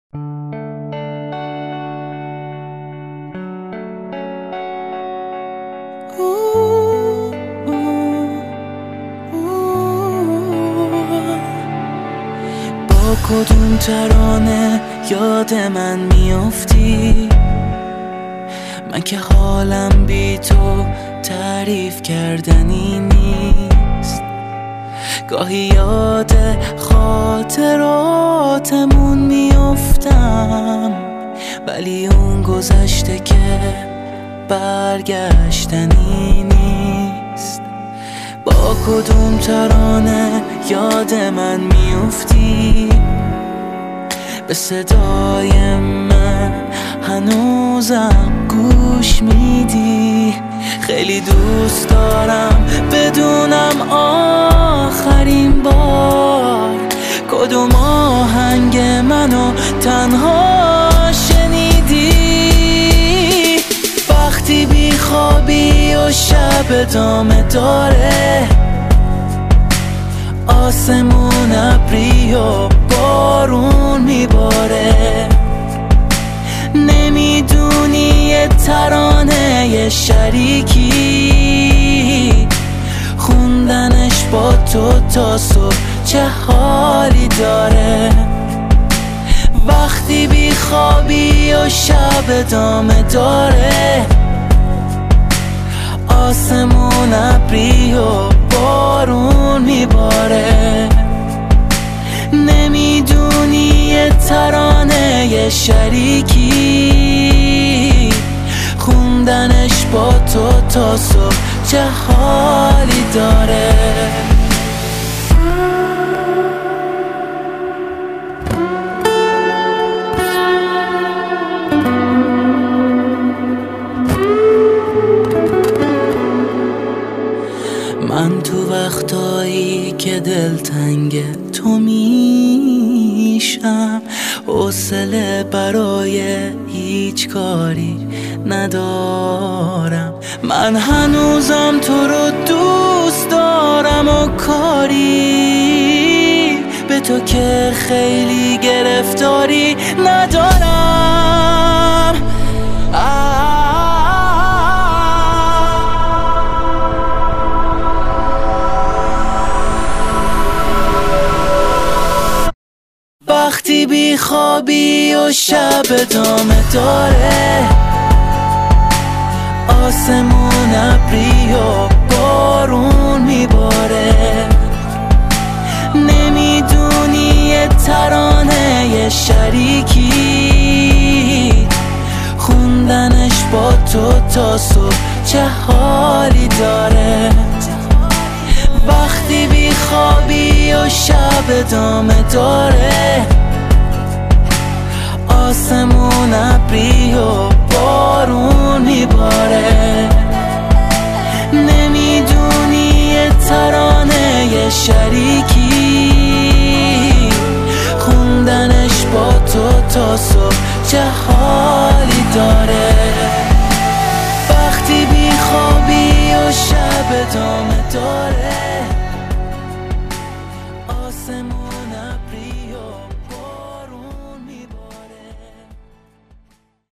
با کدوم ترانه یاد من میافتی؟ من که حالم بی تو تعریف کردنی نیست. گاهی یاد خاطراتمون میافتم، ولی اون گذشته که برگشتنی نیست. با کدوم ترانه یاد من میافتی؟ به صدای من هنوزم گوش میدی؟ خیلی دوست دارم بدونم آخرین بار کدوم آهنگ منو تنها شنیدی. وقتی بیخوابی و شب ادامه داره، آسمون ابری و بارون میباره، نمیدونی یه ترانه یه شریکی خوندنش با تو تا صبح چه حالی داره. وقتی بیخوابی و شب ادامه داره، آسمون ابری و بارون میباره، نمیدونی یه ترانه یه شریکی خوندنش با تو تا صبح چه حالی داره. من تو وقتایی که دلتنگ تو میشم، حوصله برای هیچ کاری ندارم. من هنوزم تو رو دوست دارم و کاری به تو که خیلی گرفتاری ندارم. وقتی بیخوابی و شب ادامه داره، آسمون ابری و بارون میباره، نمیدونی یه ترانه یه شریکی خوندنش با تو تا صبح چه حالی داره. وقتی بیخوابی و شب ادامه داره، آسمون ابری و بارون میباره، نمیدونی یه ترانه یه شریکی خوندنش با تو تا صبح چه حالی داره. وقتی بیخوابی و شب ادامه داره،